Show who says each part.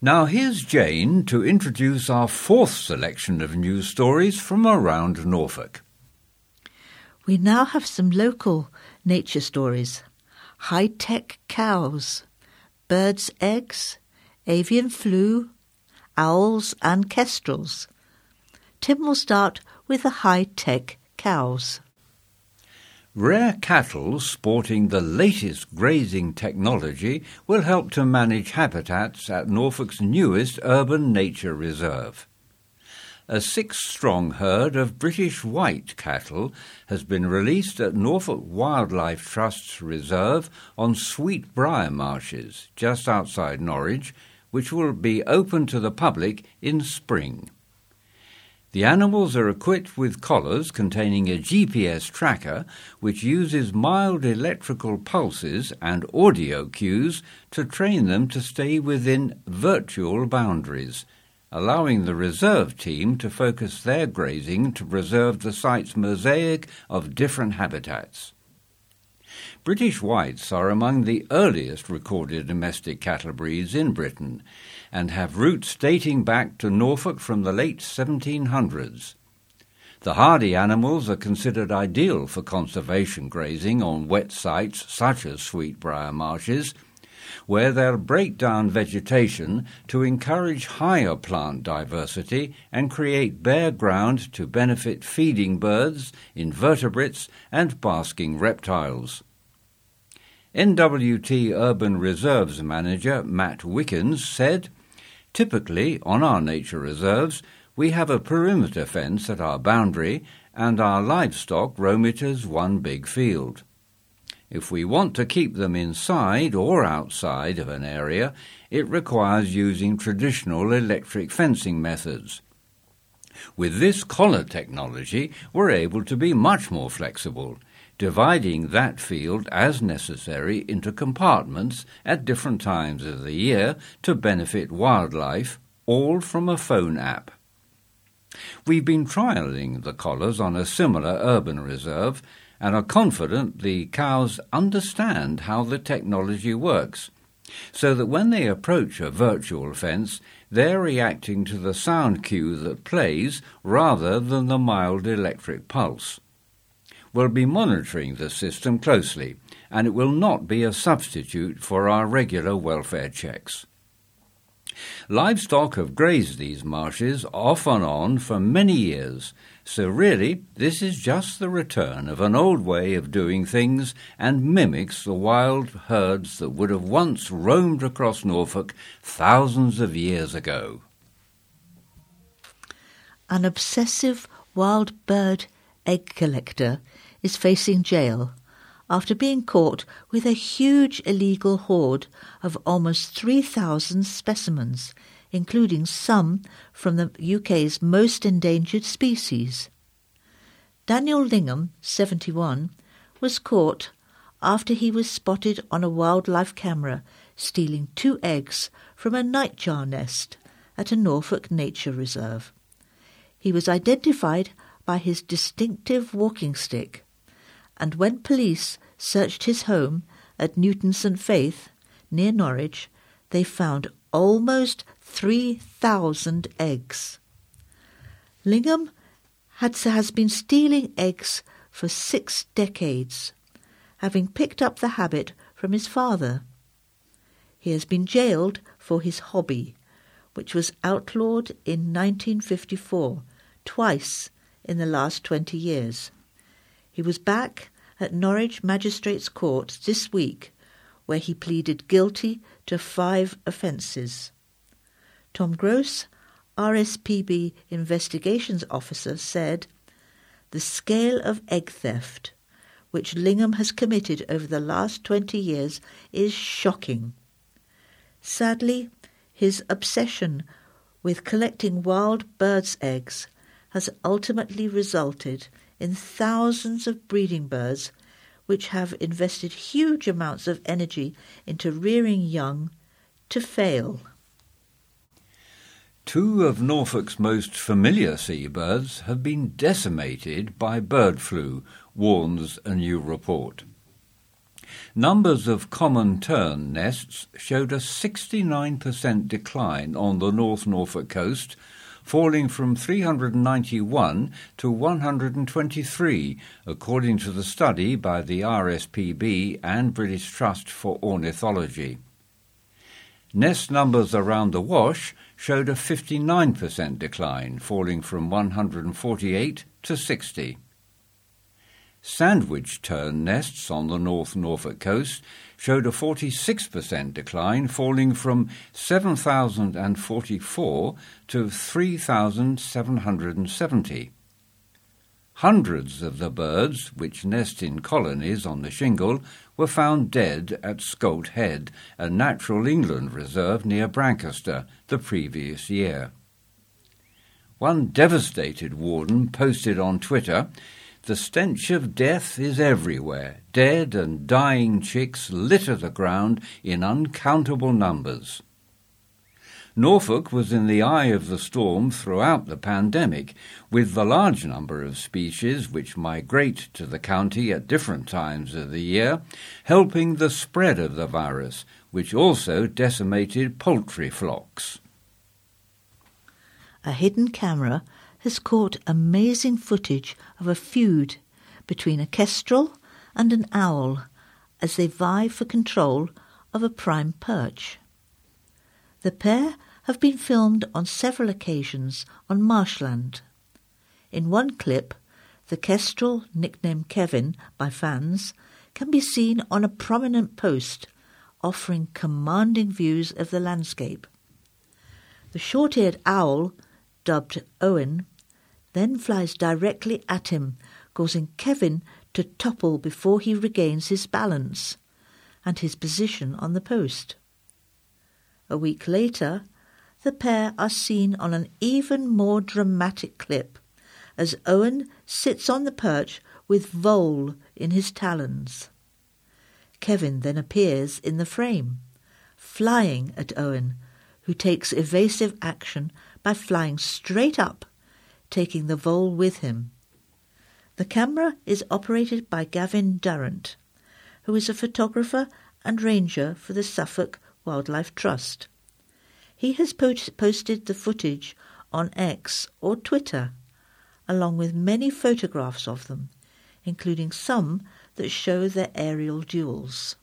Speaker 1: Now here's Jane to introduce our fourth selection of news stories from around Norfolk.
Speaker 2: We now have some local nature stories. High-tech cows, birds' eggs, avian flu, owls and kestrels. Tim will start with the high-tech cows.
Speaker 1: Rare cattle sporting the latest grazing technology will help to manage habitats at Norfolk's newest urban nature reserve. A 6-strong herd of British white cattle has been released at Norfolk Wildlife Trust's reserve on Sweetbriar Marshes, just outside Norwich, which will be open to the public in spring. The animals are equipped with collars containing a GPS tracker which uses mild electrical pulses and audio cues to train them to stay within virtual boundaries, allowing the reserve team to focus their grazing to preserve the site's mosaic of different habitats. British whites are among the earliest recorded domestic cattle breeds in Britain and have roots dating back to Norfolk from the late 1700s. The hardy animals are considered ideal for conservation grazing on wet sites such as Sweetbriar Marshes, where they'll break down vegetation to encourage higher plant diversity and create bare ground to benefit feeding birds, invertebrates and basking reptiles. NWT Urban Reserves Manager Matt Wickens said, "Typically, on our nature reserves, we have a perimeter fence at our boundary and our livestock roam it as one big field. If we want to keep them inside or outside of an area, it requires using traditional electric fencing methods. With this collar technology, we're able to be much more flexible, dividing that field as necessary into compartments at different times of the year to benefit wildlife, all from a phone app." We've been trialling the collars on a similar urban reserve and are confident the cows understand how the technology works, so that when they approach a virtual fence, they're reacting to the sound cue that plays rather than the mild electric pulse. We'll be monitoring the system closely, and it will not be a substitute for our regular welfare checks. Livestock have grazed these marshes off and on for many years, so really this is just the return of an old way of doing things and mimics the wild herds that would have once roamed across Norfolk thousands of years ago.
Speaker 2: An obsessive wild bird egg collector is facing jail after being caught with a huge illegal hoard of almost 3,000 specimens, including some from the UK's most endangered species. Daniel Lingham, 71, was caught after he was spotted on a wildlife camera stealing 2 eggs from a nightjar nest at a Norfolk nature reserve. He was identified by his distinctive walking stick, and when police searched his home at Newton St Faith, near Norwich, they found almost 3,000 eggs. Lingham has been stealing eggs for 6 decades, having picked up the habit from his father. He has been jailed for his hobby, which was outlawed in 1954, twice in the last 20 years. He was back at Norwich Magistrates' Court this week, where he pleaded guilty to 5 offences. Tom Gross, RSPB Investigations Officer, said, "The scale of egg theft, which Lingham has committed over the last 20 years, is shocking. Sadly, his obsession with collecting wild birds' eggs has ultimately resulted in thousands of breeding birds which have invested huge amounts of energy into rearing young to fail."
Speaker 1: 2 of Norfolk's most familiar seabirds have been decimated by bird flu, warns a new report. Numbers of common tern nests showed a 69% decline on the North Norfolk coast, falling from 391 to 123, according to the study by the RSPB and British Trust for Ornithology. Nest numbers around the Wash showed a 59% decline, falling from 148 to 60. Sandwich tern nests on the North Norfolk coast showed a 46% decline, falling from 7,044 to 3,770. Hundreds of the birds, which nest in colonies on the shingle, were found dead at Scolt Head, a natural England reserve near Brancaster, the previous year. One devastated warden posted on Twitter, "The stench of death is everywhere. Dead and dying chicks litter the ground in uncountable numbers." Norfolk was in the eye of the storm throughout the pandemic, with the large number of species which migrate to the county at different times of the year, helping the spread of the virus, which also decimated poultry flocks.
Speaker 2: A hidden camera has caught amazing footage of a feud between a kestrel and an owl as they vie for control of a prime perch. The pair have been filmed on several occasions on marshland. In one clip, the kestrel, nicknamed Kevin by fans, can be seen on a prominent post, offering commanding views of the landscape. The short-eared owl, dubbed Owen, then flies directly at him, causing Kevin to topple before he regains his balance and his position on the post. A week later, the pair are seen on an even more dramatic clip as Owen sits on the perch with vole in his talons. Kevin then appears in the frame, flying at Owen, who takes evasive action by flying straight up, taking the vole with him. The camera is operated by Gavin Durrant, who is a photographer and ranger for the Suffolk Wildlife Trust. He has posted the footage on X or Twitter, along with many photographs of them, including some that show their aerial duels.